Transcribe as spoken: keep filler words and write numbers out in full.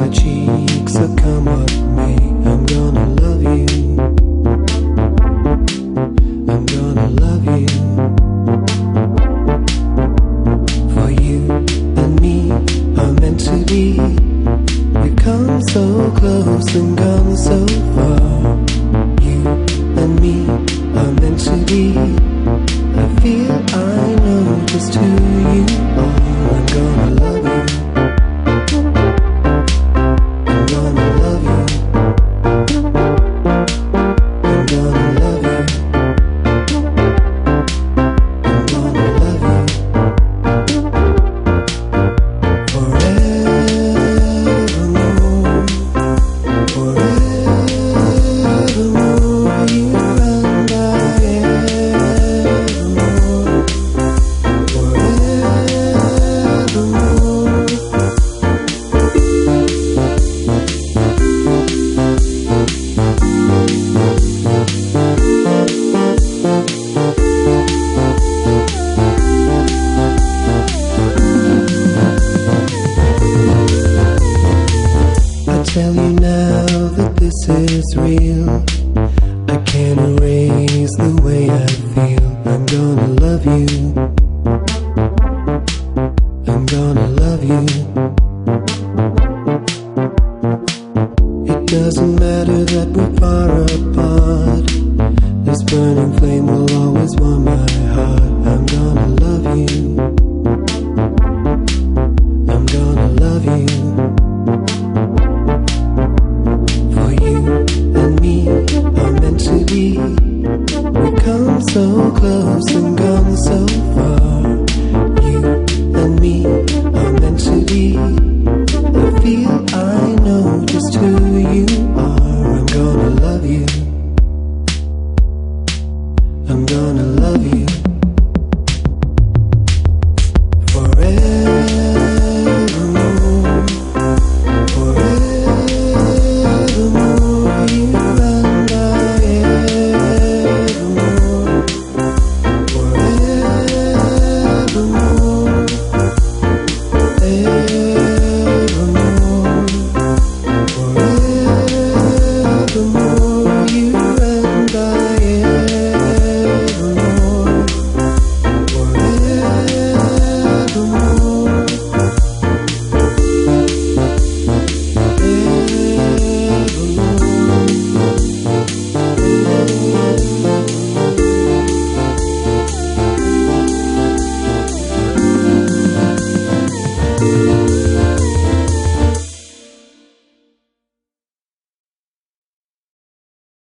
cheeks, so come what may, I'm gonna love you. I'm gonna love you. For you and me are meant to be. We've come so close and gone so far. You and me are meant to be. I feel I know just who you are. I'm gonna love you. I'm gonna love you. I'm gonna love you. I'm gonna love you. Forevermore, forevermore, you and I evermore. Forevermore. I tell you now that this is real. I can't erase the way I feel. I'm gonna love you. I'm gonna love you. It doesn't matter that we're far apart. This burning flame will